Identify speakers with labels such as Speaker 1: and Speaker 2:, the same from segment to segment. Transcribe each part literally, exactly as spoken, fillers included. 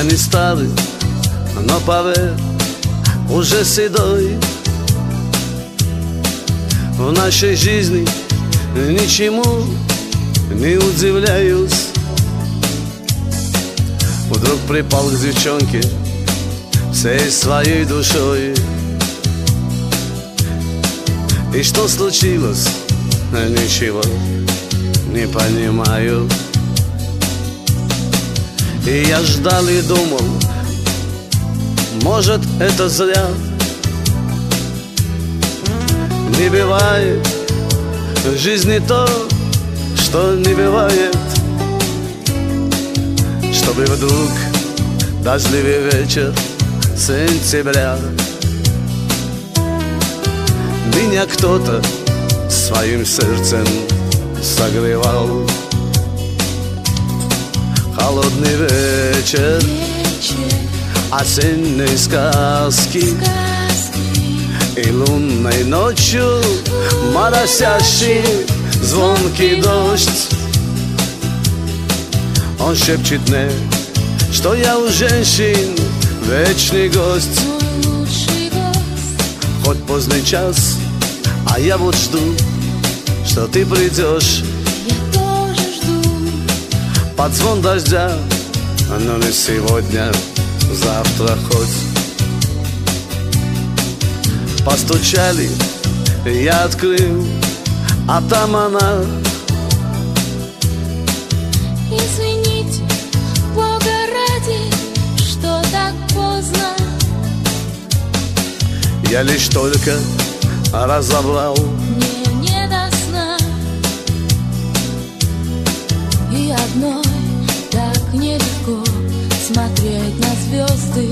Speaker 1: Я не старый, но поверь, уже седой. В нашей жизни ничему не удивляюсь. Вдруг припал к девчонке всей своей душой. И что случилось? Ничего не понимаю. И я ждал и думал, может, это зря. Не бывает в жизни то, что не бывает. Чтобы вдруг дождливый вечер сентября меня кто-то своим сердцем согревал. Холодный вечер, осенней сказки, и лунной ночью моросящий звонкий дождь. Он шепчет мне, что я у женщин вечный гость. Хоть поздний час, а я вот жду, что ты придешь.
Speaker 2: Я тоже жду.
Speaker 1: Под звон дождя, но не сегодня, завтра хоть. Постучали, я открыл, а там она.
Speaker 2: Извините, Бога ради, что так поздно.
Speaker 1: Я лишь только разобрал.
Speaker 2: Мне не до сна. И одной так нелегко смотреть на звезды.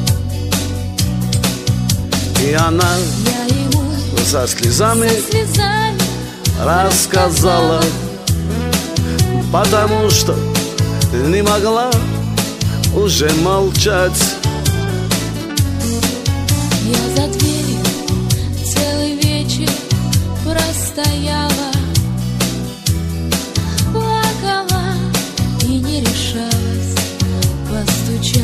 Speaker 1: И она
Speaker 2: Я ему
Speaker 1: со слезами,
Speaker 2: со слезами
Speaker 1: рассказала, потому что не могла уже молчать.
Speaker 2: Я за дверью целый вечер простояла, плакала и не решалась постучать.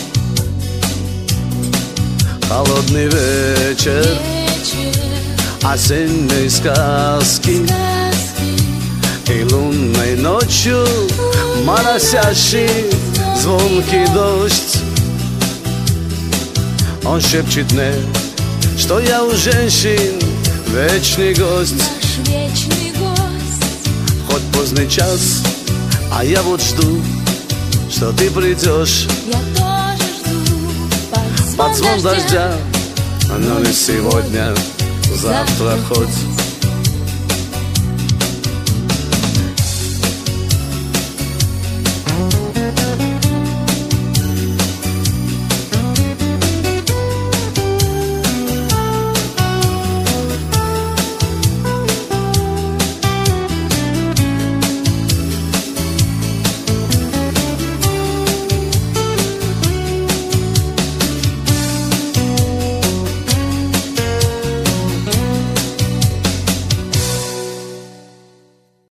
Speaker 1: Холодный вечер,
Speaker 2: Вечер,
Speaker 1: осенней сказки,
Speaker 2: сказки,
Speaker 1: и лунной ночью моросящий звонкий дождь. Он шепчет мне, что я у женщин вечный гость.
Speaker 2: наш вечный гость.
Speaker 1: Хоть поздний час, а я вот жду, что ты придешь.
Speaker 2: Я тоже жду под звон,
Speaker 1: Под звон
Speaker 2: дождя,
Speaker 1: дождя, но не сегодня, завтра хоть.